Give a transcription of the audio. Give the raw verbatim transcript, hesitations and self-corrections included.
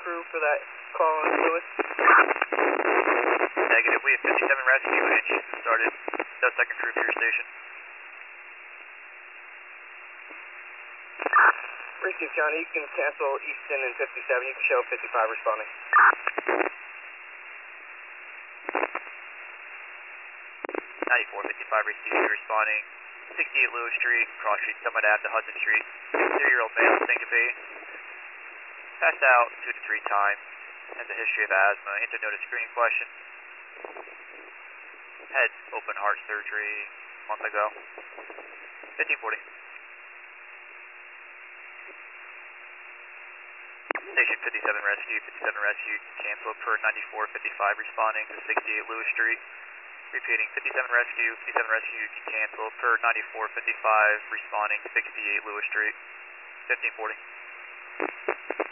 crew for that call in Lewis? Negative. We have fifty-seven rescue and started. No second crew to your station. Receive, Johnny. You can cancel Easton and fifty-seven. You can show fifty-five responding. ninety-four fifty-five received, responding. sixty-eight Lewis Street, cross street, Summit Ave to Hudson Street. thirty-year-old male, syncope. Passed out two to three times. Has a history of asthma. Internodal screening question. Had open heart surgery a month ago. fifteen forty. Station fifty-seven rescue, fifty-seven rescue, cancel per ninety-four fifty-five responding to sixty-eight Lewis Street. Repeating, fifty-seven rescue, fifty-seven rescue, cancel per ninety-four fifty-five responding sixty-eight Lewis Street. fifteen forty.